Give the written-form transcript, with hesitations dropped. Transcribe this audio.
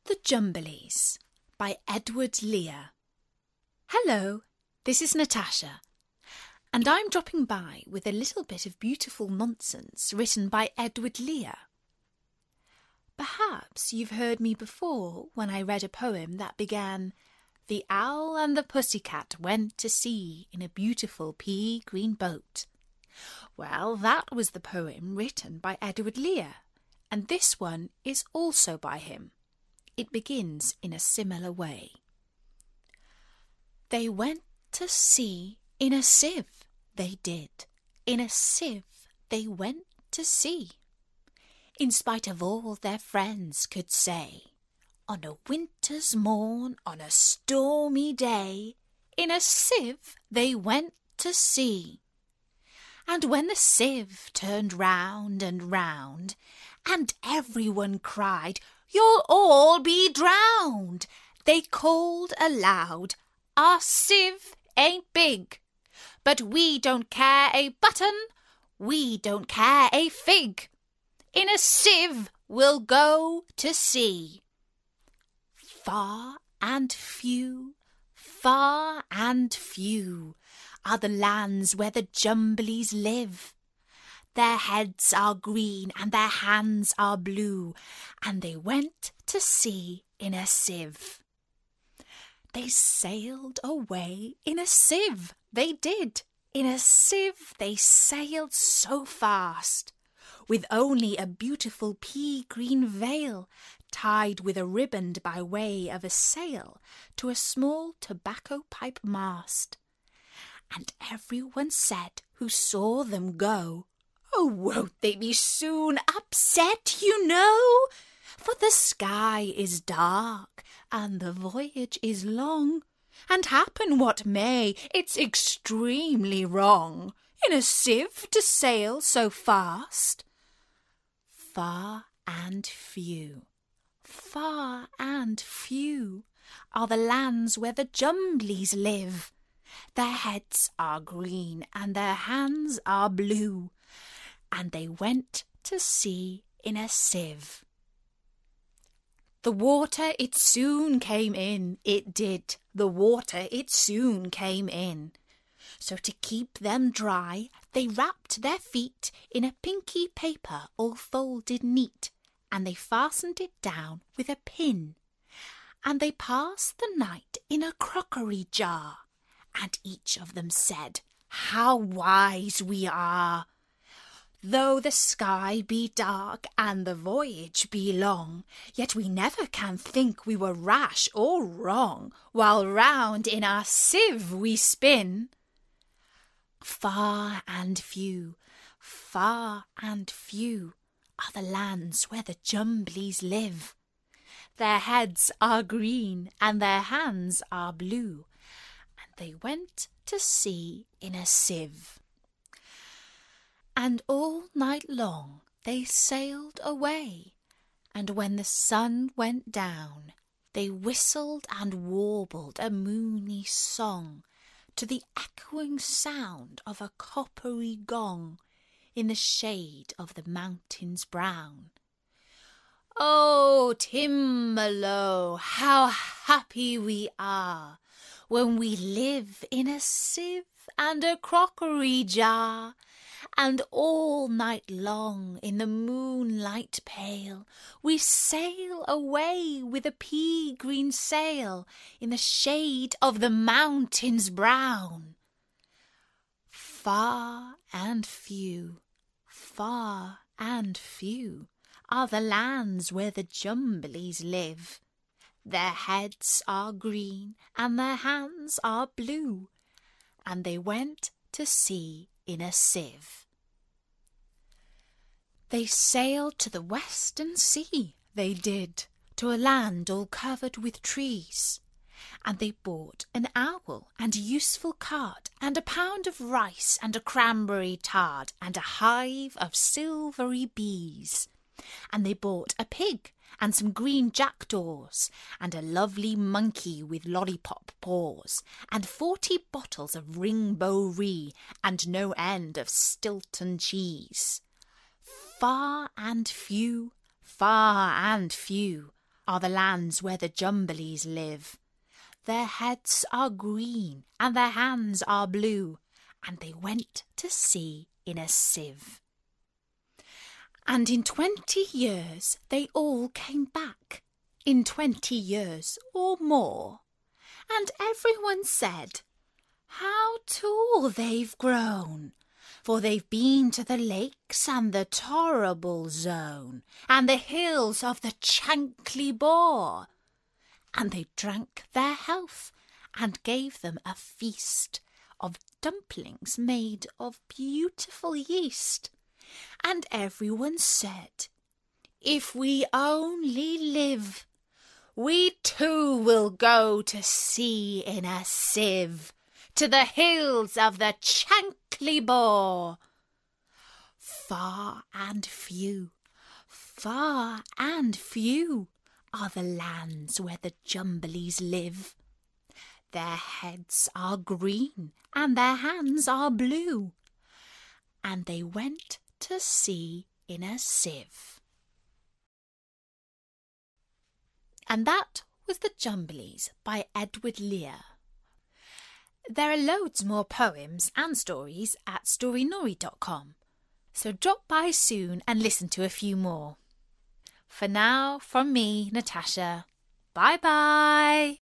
The Jumblies by Edward Lear. Hello, this is Natasha, and I'm dropping by with a little bit of beautiful nonsense written by Edward Lear. Perhaps you've heard me before when I read a poem that began, "The owl and the pussycat went to sea in a beautiful pea-green boat." Well, that was the poem written by Edward Lear, and this one is also by him. It begins in a similar way. They went to sea in a sieve, they did. In a sieve they went to sea. In spite of all their friends could say, on a winter's morn, on a stormy day, in a sieve they went to sea. And when the sieve turned round and round, and everyone cried, "You'll all be drowned," they called aloud, "Our sieve ain't big, but we don't care a button, we don't care a fig. In a sieve we'll go to sea." Far and few are the lands where the Jumblies live. Their heads are green and their hands are blue, and they went to sea in a sieve. They sailed away in a sieve, they did. In a sieve they sailed so fast, with only a beautiful pea-green veil tied with a riband by way of a sail to a small tobacco pipe mast. And everyone said who saw them go, "Oh, won't they be soon upset, you know? For the sky is dark and the voyage is long, and happen what may, it's extremely wrong in a sieve to sail so fast." Far and few are the lands where the Jumblies live. Their heads are green and their hands are blue, and they went to sea in a sieve. The water it soon came in, it did, the water it soon came in. So to keep them dry, they wrapped their feet in a pinky paper all folded neat, and they fastened it down with a pin. And they passed the night in a crockery jar, and each of them said, "How wise we are! Though the sky be dark and the voyage be long, yet we never can think we were rash or wrong, while round in our sieve we spin." Far and few are the lands where the Jumblies live. Their heads are green and their hands are blue, and they went to sea in a sieve. And all night long they sailed away, and when the sun went down, they whistled and warbled a moony song to the echoing sound of a coppery gong in the shade of the mountains brown. "Oh, Timballo, how happy we are when we live in a sieve and a crockery jar, and all night long in the moonlight pale we sail away with a pea-green sail in the shade of the mountains brown." Far and few are the lands where the Jumblies live. Their heads are green and their hands are blue, and they went to sea in a sieve. They sailed to the western sea, they did, to a land all covered with trees, and they bought an owl and a useful cart and a pound of rice and a cranberry tart and a hive of silvery bees. And they bought a pig and some green jackdaws and a lovely monkey with lollipop paws and 40 bottles of Ringbo Ree and no end of Stilton cheese. Far and few are the lands where the Jumblies live. Their heads are green and their hands are blue, and they went to sea in a sieve. And in 20 years they all came back, in 20 years or more, and everyone said, "How tall they've grown, for they've been to the lakes and the Torrible Zone, and the hills of the Chankly Bore." And they drank their health, and gave them a feast of dumplings made of beautiful yeast. And everyone said, "If we only live, we too will go to sea in a sieve, to the hills of the Chankly Bore." Far and few are the lands where the Jumblies live. Their heads are green and their hands are blue, and they went to sea in a sieve. And that was The Jumblies by Edward Lear. There are loads more poems and stories at storynori.com, so drop by soon and listen to a few more. For now, from me, Natasha, bye-bye!